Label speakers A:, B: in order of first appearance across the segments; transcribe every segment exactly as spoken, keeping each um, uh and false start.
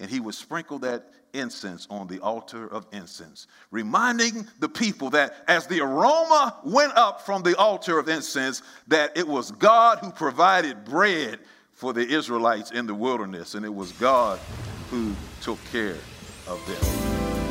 A: and he would sprinkle that incense on the altar of incense, reminding the people that as the aroma went up from the altar of incense, that it was God who provided bread for the Israelites in the wilderness, and it was God who took care of them.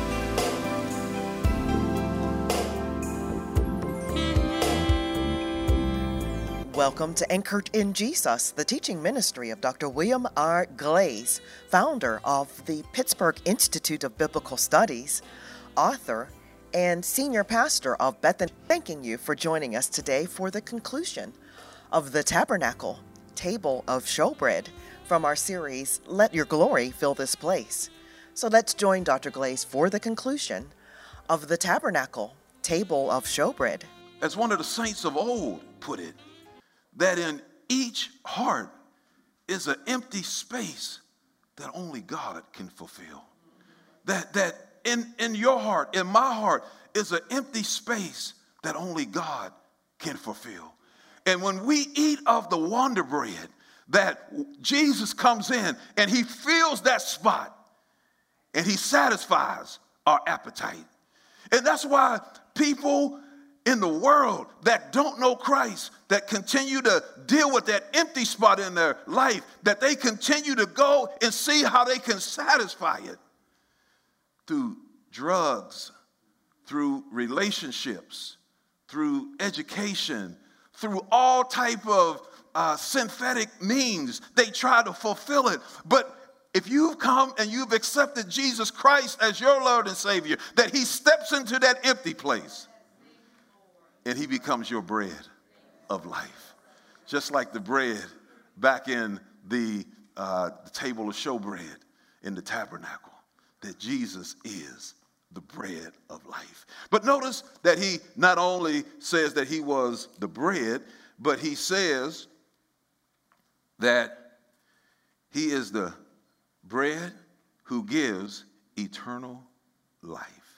B: Welcome to Anchored in Jesus, the teaching ministry of Doctor William R. Glaze, founder of the Pittsburgh Institute of Biblical Studies, author, and senior pastor of Bethany. Thanking you for joining us today for the conclusion of the Tabernacle Table of Showbread from our series, Let Your Glory Fill This Place. So let's join Doctor Glaze for the conclusion of the Tabernacle Table of Showbread.
A: As one of the saints of old put it, that in each heart is an empty space that only God can fulfill. That that in, in your heart, in my heart, is an empty space that only God can fulfill. And when we eat of the Wonder Bread, that Jesus comes in and he fills that spot and he satisfies our appetite. And that's why people in the world that don't know Christ, that continue to deal with that empty spot in their life, that they continue to go and see how they can satisfy it through drugs, through relationships, through education, through all type of uh, synthetic means. They try to fulfill it. But if you've come and you've accepted Jesus Christ as your Lord and Savior, that he steps into that empty place and he becomes your bread of life. Just like the bread back in the, uh, the table of showbread in the tabernacle, that Jesus is the bread of life. But notice that he not only says that he was the bread, but he says that he is the bread who gives eternal life.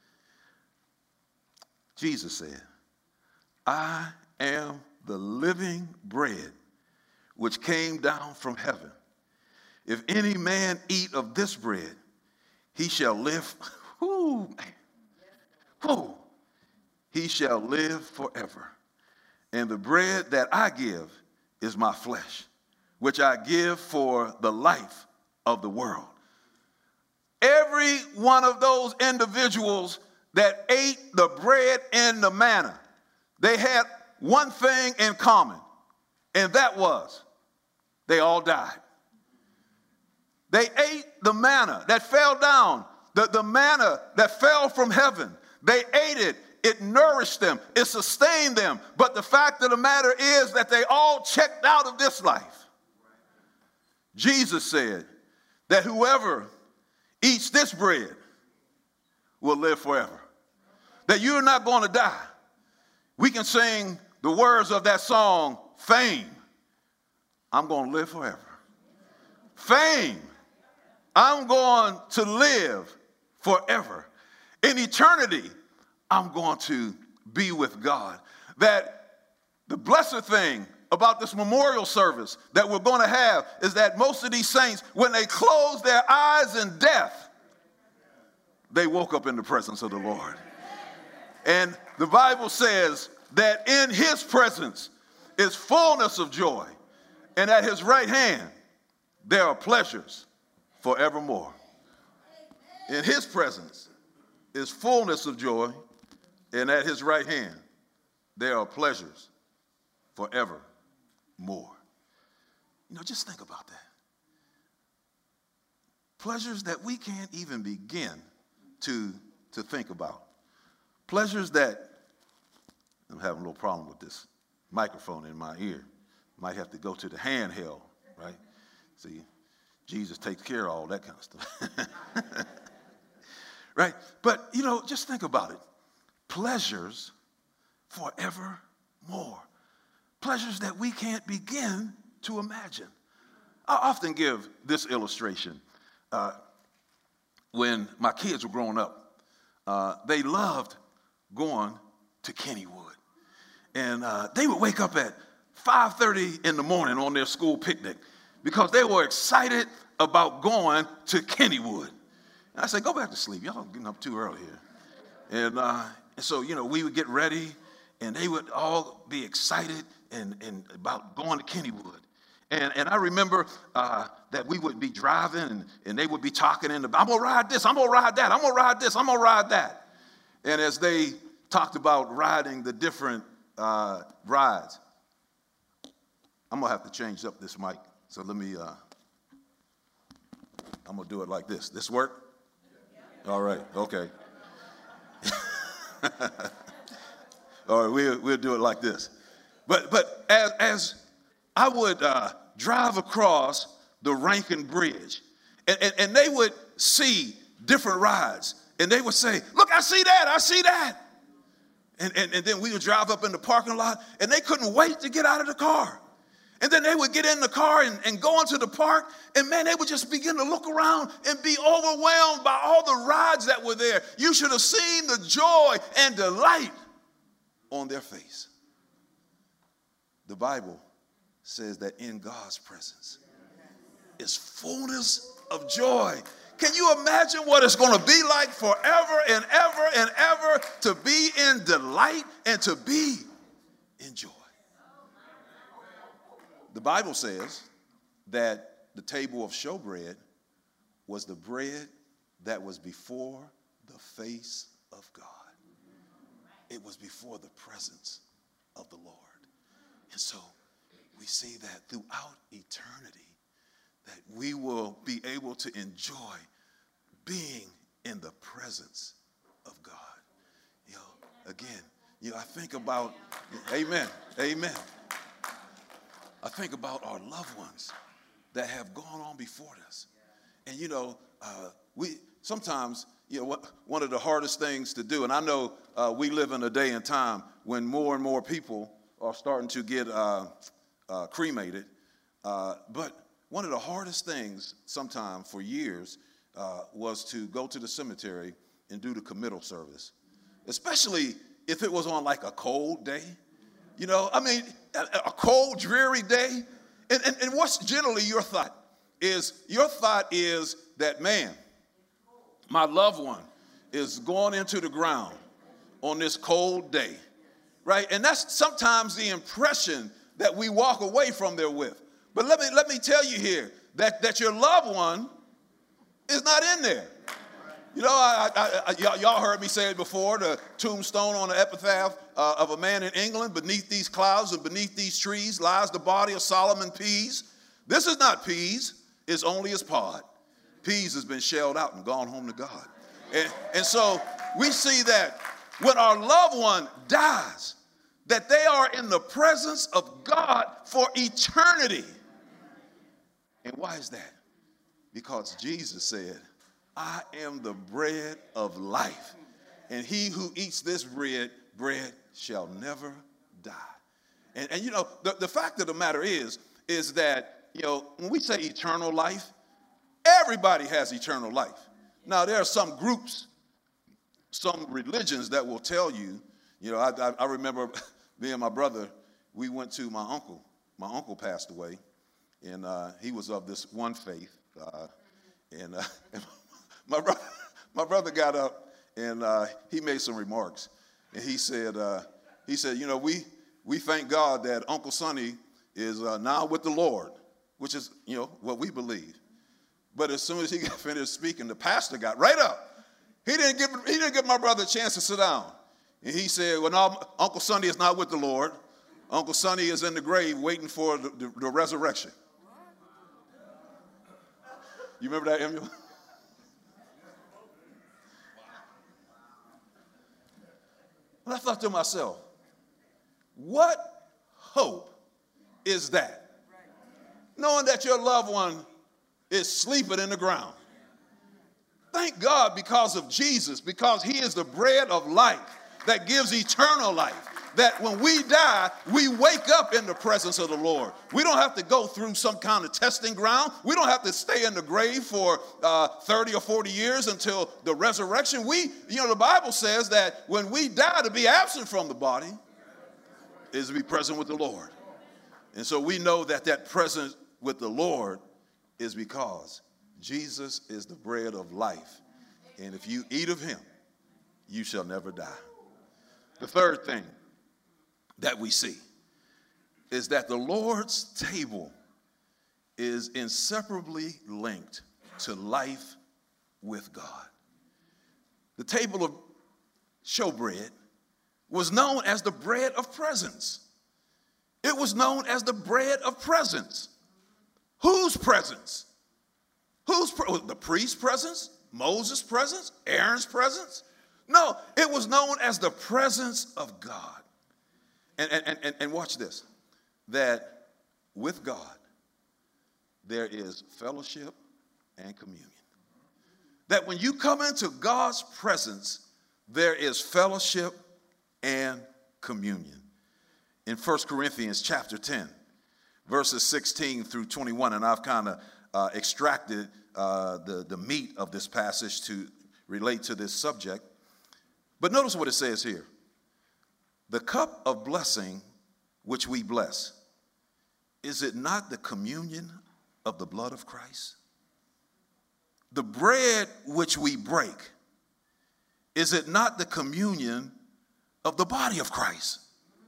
A: Jesus said, I am the living bread which came down from heaven. If any man eat of this bread, he shall live. Whoo, man. Whoo. He shall live forever. And the bread that I give is my flesh, which I give for the life of the world. Every one of those individuals that ate the bread and the manna, they had one thing in common, and that was they all died. They ate the manna that fell down, the, the manna that fell from heaven. They ate it. It nourished them. It sustained them. But the fact of the matter is that they all checked out of this life. Jesus said that whoever eats this bread will live forever. That you're not going to die. We can sing the words of that song, Fame, I'm going to live forever. Fame, I'm going to live forever. In eternity, I'm going to be with God. That the blessed thing about this memorial service that we're going to have is that most of these saints, when they closed their eyes in death, they woke up in the presence of the Lord. And the Bible says that in his presence is fullness of joy, and at his right hand there are pleasures forevermore. In his presence is fullness of joy, and at his right hand there are pleasures forevermore. You know, just think about that. Pleasures that we can't even begin to, to think about. Pleasures that, I'm having a little problem with this microphone in my ear. Might have to go to the handheld, right? See, Jesus takes care of all that kind of stuff. Right? But, you know, just think about it. Pleasures forevermore. Pleasures that we can't begin to imagine. I often give this illustration. Uh, when my kids were growing up, uh, they loved going to Kennywood. And uh, they would wake up at five thirty in the morning on their school picnic because they were excited about going to Kennywood. And I said, go back to sleep. Y'all getting up too early here. And, uh, and so, you know, we would get ready, and they would all be excited and, and about going to Kennywood. And, and I remember uh, that we would be driving, and, and they would be talking in the, I'm going to ride this, I'm going to ride that, I'm going to ride this, I'm going to ride that. And as they talked about riding the different uh, rides, I'm going to have to change up this mic. So let me, uh, I'm going to do it like this. This work? All right, okay. All right, we'll, we'll do it like this. But, but as, as I would uh, drive across the Rankin Bridge, and, and, and they would see different rides, and they would say, look, I see that, I see that. And, and, and then we would drive up in the parking lot, and they couldn't wait to get out of the car. And then they would get in the car and, and go into the park, and man, they would just begin to look around and be overwhelmed by all the rides that were there. You should have seen the joy and delight on their face. The Bible says that in God's presence is fullness of joy. Can you imagine what it's going to be like forever and ever and ever to be in delight and to be in joy? The Bible says that the table of showbread was the bread that was before the face of God. It was before the presence of the Lord. And so we see that throughout eternity, that we will be able to enjoy being in the presence of God. You know, again, you know, I think about, amen, amen. I think about our loved ones that have gone on before us. And, you know, uh, we sometimes, you know, what, one of the hardest things to do, and I know uh, we live in a day and time when more and more people are starting to get uh, uh, cremated. Uh, but one of the hardest things sometimes for years uh, was to go to the cemetery and do the committal service, especially if it was on like a cold day. You know, I mean, a, a cold, dreary day. And, and, and what's generally your thought? Is your thought is that, man, my loved one is going into the ground on this cold day, right? And that's sometimes the impression that we walk away from there with. But let me let me tell you here that, that your loved one is not in there. You know, I, I, I, y'all, y'all heard me say it before, the tombstone on the epitaph uh, of a man in England, beneath these clouds and beneath these trees lies the body of Solomon Pease. This is not Pease, it's only his pod. Pease has been shelled out and gone home to God. And, and so we see that when our loved one dies, that they are in the presence of God for eternity. And why is that? Because Jesus said, I am the bread of life, and he who eats this bread, bread shall never die. And, and you know, the, the fact of the matter is, is that, you know, when we say eternal life, everybody has eternal life. Now, there are some groups, some religions that will tell you, you know, I, I, I remember me and my brother, we went to my uncle. My uncle passed away, and uh, he was of this one faith, uh, and, uh, and My brother, my brother got up and uh, he made some remarks, and he said, uh, he said, you know, we we thank God that Uncle Sonny is uh, now with the Lord, which is, you know, what we believe. But as soon as he got finished speaking, the pastor got right up. He didn't give he didn't give my brother a chance to sit down, and he said, well, no, Uncle Sonny is not with the Lord. Uncle Sonny is in the grave waiting for the, the, the resurrection. You remember that, Emil? And I thought to myself, what hope is that? Knowing that your loved one is sleeping in the ground. Thank God because of Jesus, because he is the bread of life that gives eternal life. That when we die, we wake up in the presence of the Lord. We don't have to go through some kind of testing ground. We don't have to stay in the grave for uh, thirty or forty years until the resurrection. We, you know, the Bible says that when we die, to be absent from the body is to be present with the Lord. And so we know that that presence with the Lord is because Jesus is the bread of life. And if you eat of him, you shall never die. The third thing that we see is that the Lord's table is inseparably linked to life with God. The table of showbread was known as the bread of presence. It was known as the bread of presence. Whose presence? Whose pre- the priest's presence? Moses' presence? Aaron's presence? No, it was known as the presence of God. And, and, and, and watch this, that with God, there is fellowship and communion. That when you come into God's presence, there is fellowship and communion. In First Corinthians chapter ten, verses sixteen through twenty-one, and I've kind of uh, extracted uh, the, the meat of this passage to relate to this subject. But notice what it says here. The cup of blessing which we bless, is it not the communion of the blood of Christ? The bread which we break, is it not the communion of the body of Christ?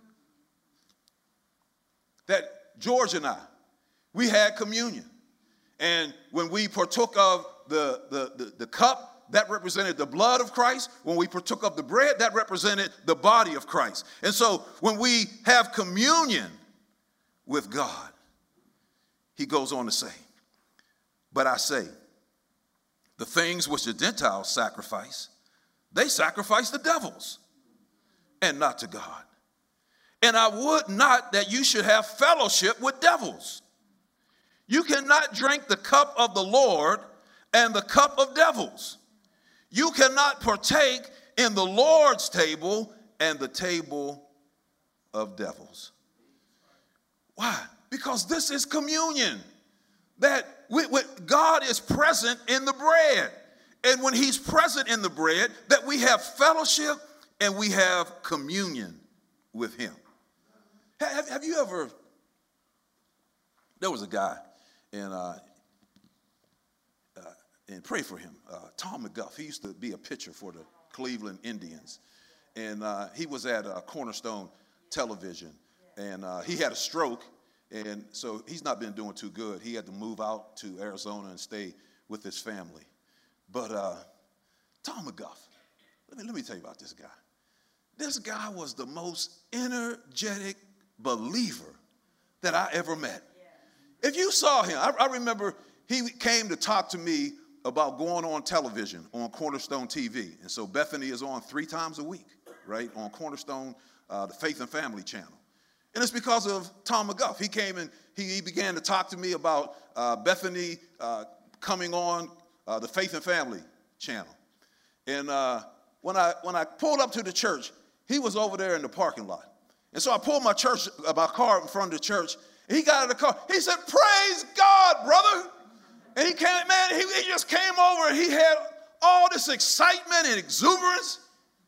A: That George and I, we had communion. And when we partook of the, the, the, the cup, that represented the blood of Christ. When we partook of the bread, that represented the body of Christ. And so when we have communion with God, he goes on to say, but I say, the things which the Gentiles sacrifice, they sacrifice the devils and not to God. And I would not that you should have fellowship with devils. You cannot drink the cup of the Lord and the cup of devils. You cannot partake in the Lord's table and the table of devils. Why? Because this is communion. That we, we, God is present in the bread. And when he's present in the bread, that we have fellowship and we have communion with him. Have, have you ever, there was a guy, and uh, uh, and pray for him, uh, Tom McGuff. He used to be a pitcher for the Cleveland Indians. And uh, he was at uh, Cornerstone Television. And uh, he had a stroke, and so he's not been doing too good. He had to move out to Arizona and stay with his family. But uh, Tom McGuff, let me, let me tell you about this guy. This guy was the most energetic believer that I ever met. If you saw him, I, I remember he came to talk to me about going on television on Cornerstone T V. And so Bethany is on three times a week, right, on Cornerstone, uh, the Faith and Family channel. And it's because of Tom McGuff. He came and he, he began to talk to me about uh, Bethany uh, coming on uh, the Faith and Family channel. And uh, when I when I pulled up to the church, he was over there in the parking lot. And so I pulled my church, my car in front of the church. And he got out of the car. He said, "Praise God, brother." And he came, man, he, he just came over and he had all this excitement and exuberance.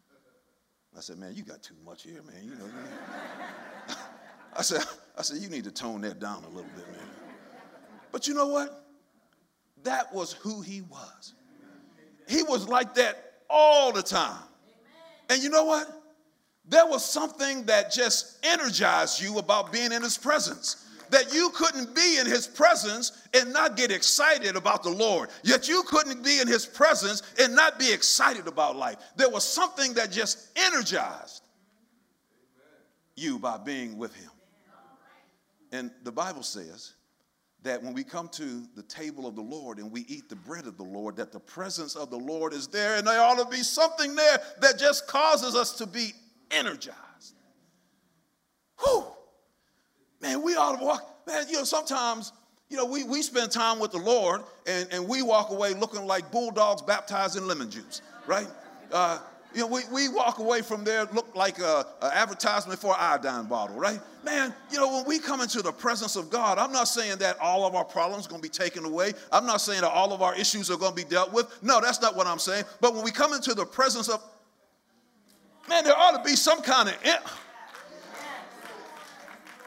A: I said, "Man, you got too much here, man. You know, man." I said, I said, "You need to tone that down a little bit, man." But you know what? That was who he was. He was like that all the time. And you know what? There was something that just energized you about being in his presence. That you couldn't be in his presence and not get excited about the Lord. Yet you couldn't be in his presence and not be excited about life. There was something that just energized you by being with him. And the Bible says that when we come to the table of the Lord and we eat the bread of the Lord, that the presence of the Lord is there, and there ought to be something there that just causes us to be energized. Whew. Man, we ought to walk. Man, you know, sometimes, you know, we, we spend time with the Lord and, and we walk away looking like bulldogs baptized in lemon juice, right? Uh, you know, we, we walk away from there look like a, a advertisement for an iodine bottle, right? Man, you know, when we come into the presence of God, I'm not saying that all of our problems are going to be taken away. I'm not saying that all of our issues are going to be dealt with. No, that's not what I'm saying. But when we come into the presence of, man, there ought to be some kind of...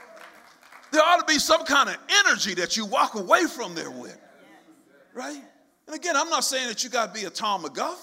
A: There ought to be some kind of energy that you walk away from there with, right? And again, I'm not saying that you got to be a Tom McGuff,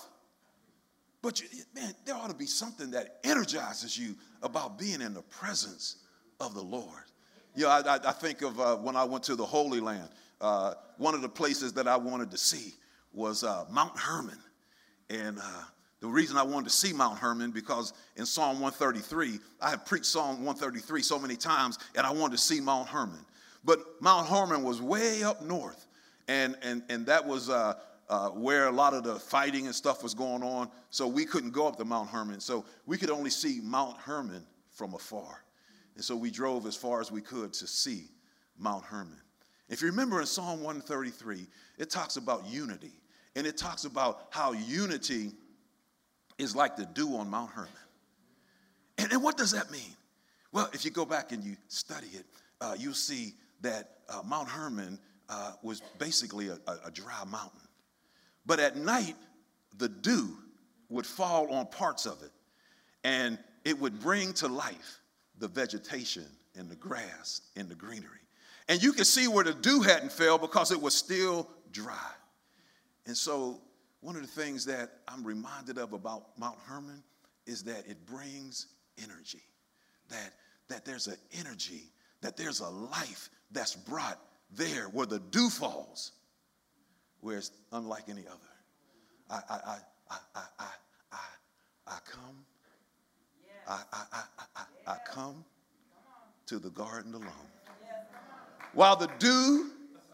A: but you, man, there ought to be something that energizes you about being in the presence of the Lord. You know, I, I think of uh, when I went to the Holy Land, uh, one of the places that I wanted to see was uh, Mount Hermon. And uh, the reason I wanted to see Mount Hermon, because in Psalm one thirty-three, I have preached Psalm one thirty-three so many times, and I wanted to see Mount Hermon. But Mount Hermon was way up north, and and and that was uh, uh, where a lot of the fighting and stuff was going on, so we couldn't go up to Mount Hermon. So we could only see Mount Hermon from afar. And so we drove as far as we could to see Mount Hermon. If you remember in Psalm one thirty-three, it talks about unity. And it talks about how unity is like the dew on Mount Hermon. And, and what does that mean? Well, if you go back and you study it, uh, you'll see that uh, Mount Hermon uh, was basically a, a, a dry mountain. But at night, the dew would fall on parts of it, and it would bring to life the vegetation and the grass and the greenery. And you can see where the dew hadn't fell because it was still dry. And so one of the things that I'm reminded of about Mount Hermon is that it brings energy, that, that there's an energy, that there's a life that's brought there where the dew falls, where it's unlike any other. I, I, I, I, I, I, I, I come, I, I, I, I, I come to the garden alone, while the dew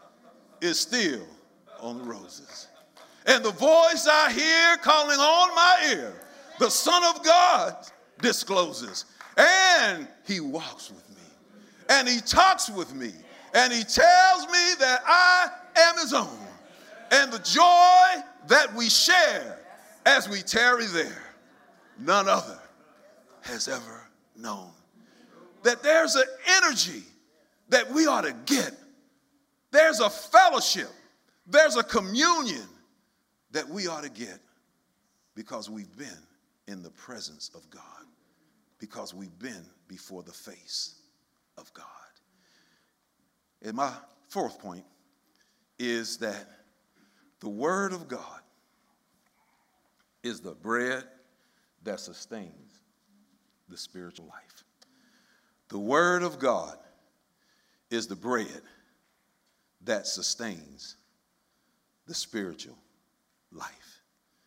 A: is still on the roses. And the voice I hear calling on my ear, the Son of God discloses. And he walks with me. And he talks with me. And he tells me that I am his own. And the joy that we share as we tarry there, none other has ever known. That there's an energy that we ought to get. There's a fellowship. There's a communion that we ought to get because we've been in the presence of God, because we've been before the face of God. And my fourth point is that the Word of God is the bread that sustains the spiritual life. The Word of God is the bread that sustains the spiritual life.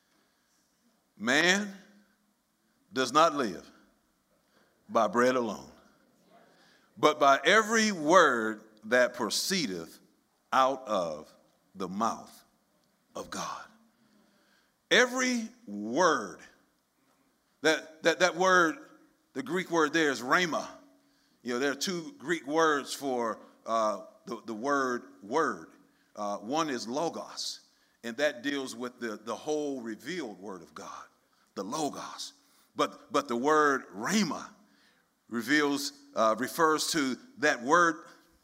A: Man does not live by bread alone, but by every word that proceedeth out of the mouth of God. Every word, that, that, that word, the Greek word there is rhema. You know, there are two Greek words for uh, the, the word word. Uh, one is logos, and that deals with the, the whole revealed word of God, the logos. But, but the word rhema reveals, uh, refers to that word,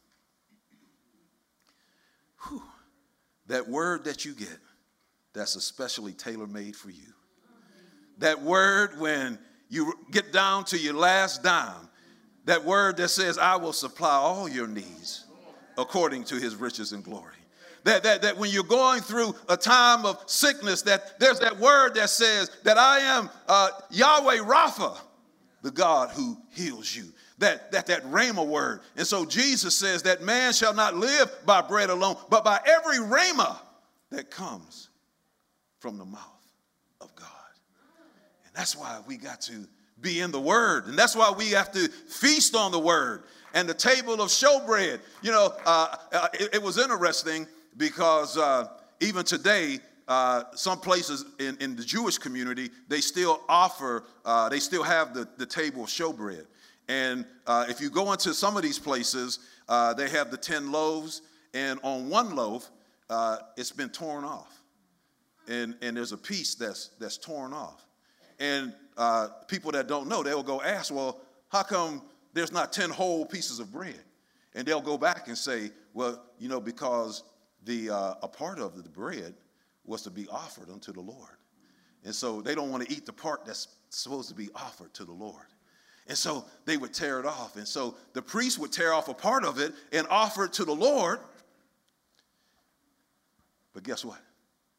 A: whew, that word that you get that's especially tailor-made for you. That word when you get down to your last dime, that word that says, I will supply all your needs according to his riches and glory. That, that, that when you're going through a time of sickness, that there's that word that says that I am uh, Yahweh Rapha, the God who heals you. That, that, that rhema word. And so Jesus says that man shall not live by bread alone, but by every rhema that comes from the mouth of God. And that's why we got to be in the word. And that's why we have to feast on the word. And the table of showbread, you know, uh, uh, it, it was interesting because uh, even today, uh, some places in, in the Jewish community, they still offer, uh, they still have the, the table of showbread. And uh, if you go into some of these places, uh, they have the ten loaves, and on one loaf, uh, it's been torn off. And, and there's a piece that's, that's torn off. And uh, people that don't know, they'll go ask, well, how come there's not ten whole pieces of bread? And they'll go back and say, well, you know, because the uh, a part of the bread was to be offered unto the Lord. And so they don't want to eat the part that's supposed to be offered to the Lord. And so they would tear it off. And so the priest would tear off a part of it and offer it to the Lord. But guess what?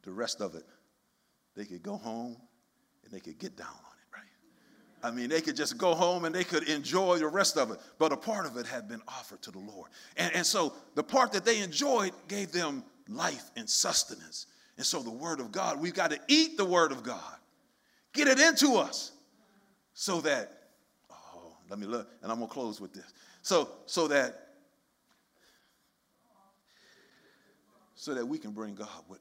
A: the rest of it, they could go home and they could get down on it, right? I mean, they could just go home and they could enjoy the rest of it. But a part of it had been offered to the Lord. And, and so the part that they enjoyed gave them life and sustenance. And so the word of God, we've got to eat the word of God. Get it into us so that, oh, let me look, and I'm going to close with this. So, so that, so that we can bring God with.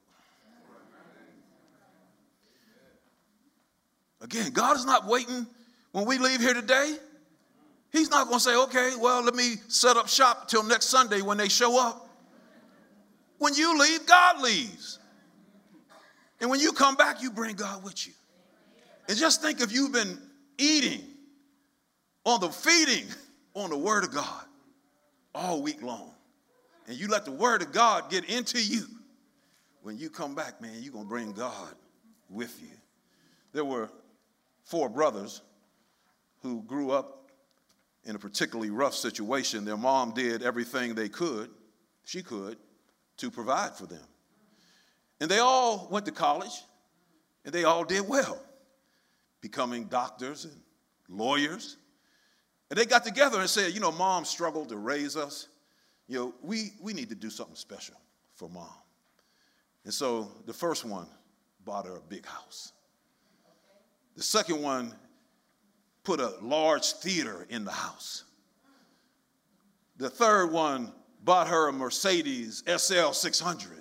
A: Again, God is not waiting when we leave here today. He's not going to say, okay, well, let me set up shop till next Sunday when they show up. When you leave, God leaves. And when you come back, you bring God with you. And just think if you've been eating on the feeding on the word of God all week long. And you let the word of God get into you. When you come back, man, you're going to bring God with you. There were four brothers who grew up in a particularly rough situation. Their mom did everything they could, she could, to provide for them. And they all went to college, and they all did well, becoming doctors and lawyers. And they got together and said, you know, Mom struggled to raise us. You know, we, we need to do something special for Mom. And so the first one bought her a big house. The second one put a large theater in the house. The third one bought her a Mercedes S L six hundred.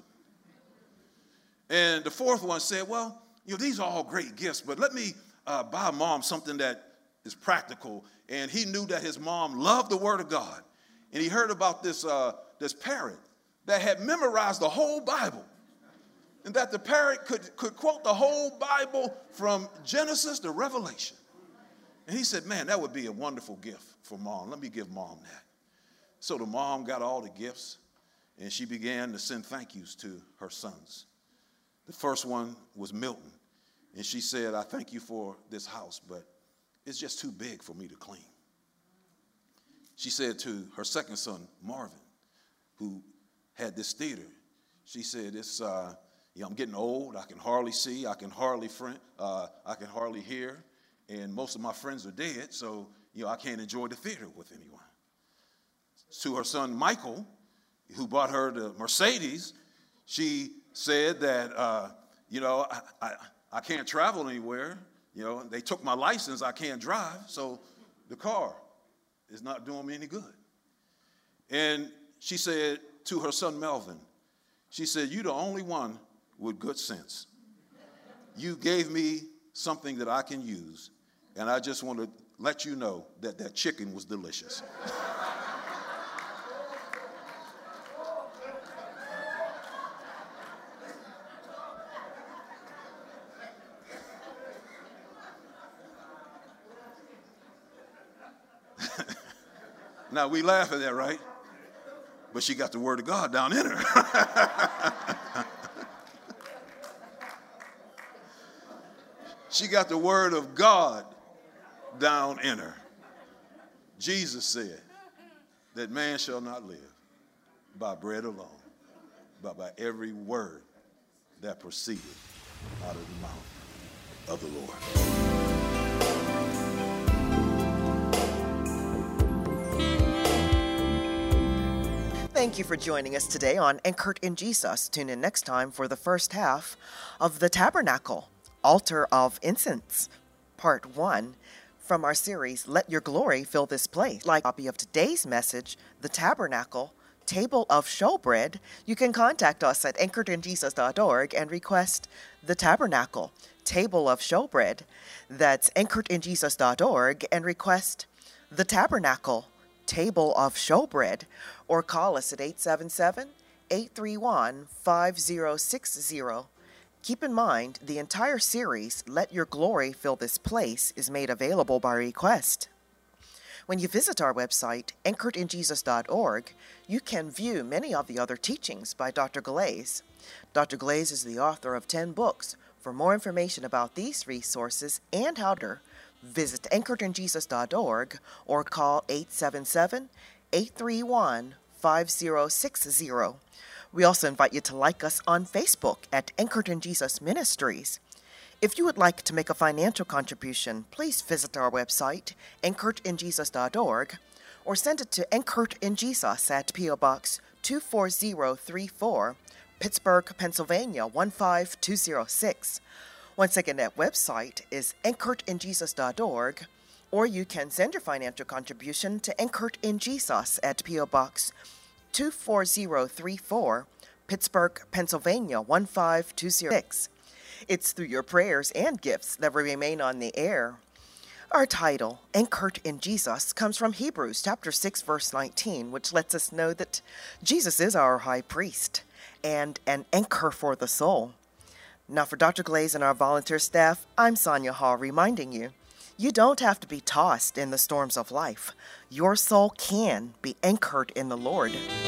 A: And the fourth one said, well, you know, these are all great gifts, but let me uh, buy Mom something that is practical. And he knew that his mom loved the word of God. And he heard about this, uh, this parrot that had memorized the whole Bible. And that the parrot could, could quote the whole Bible from Genesis to Revelation. And he said, man, that would be a wonderful gift for Mom. Let me give Mom that. So the mom got all the gifts, and she began to send thank yous to her sons. The first one was Milton, and she said, I thank you for this house, but it's just too big for me to clean. She said to her second son, Marvin, who had this theater, she said, it's, uh, you know, I'm getting old, I can hardly see, I can hardly friend, uh, I can hardly hear, and most of my friends are dead, so, you know, I can't enjoy the theater with anyone. To her son, Michael, who bought her the Mercedes, she said that, uh, you know, I, I, I can't travel anywhere. You know, they took my license, I can't drive, so the car is not doing me any good. And she said to her son, Melvin, she said, you're the only one with good sense. You gave me something that I can use, and I just want to let you know that that chicken was delicious. Now, we laugh at that, right? But she got the word of God down in her. She got the word of God down in her. Jesus said that man shall not live by bread alone, but by every word that proceeded out of the mouth of the Lord.
B: Thank you for joining us today on Anchored in Jesus. Tune in next time for the first half of The Tabernacle, Altar of Incense, Part one, from our series, Let Your Glory Fill This Place. Like a copy of today's message, The Tabernacle, Table of Showbread, you can contact us at anchored in jesus dot org and request The Tabernacle, Table of Showbread. That's anchored in jesus dot org and request The Tabernacle, Table of Showbread, or call us at eight seven seven, eight three one, five zero six zero. Keep in mind, the entire series, Let Your Glory Fill This Place, is made available by request. When you visit our website, anchored in jesus dot org, you can view many of the other teachings by Doctor Glaze. Doctor Glaze is the author of ten books. For more information about these resources and how to visit anchored in jesus dot org or call eight seven seven, eight three one, five zero six zero. We also invite you to like us on Facebook at Anchored in Jesus Ministries. If you would like to make a financial contribution, please visit our website, anchored in jesus dot org, or send it to Anchored in Jesus at P O Box two four zero three four, Pittsburgh, Pennsylvania one five two zero six. Once again, that website is anchored in jesus dot org, or you can send your financial contribution to Anchored in Jesus at P O Box two four zero three four, Pittsburgh, Pennsylvania one five two zero six. It's through your prayers and gifts that we remain on the air. Our title, Anchored in Jesus, comes from Hebrews chapter six, verse nineteen, which lets us know that Jesus is our high priest and an anchor for the soul. Now for Doctor Glaze and our volunteer staff, I'm Sonia Hall reminding you, you don't have to be tossed in the storms of life. Your soul can be anchored in the Lord.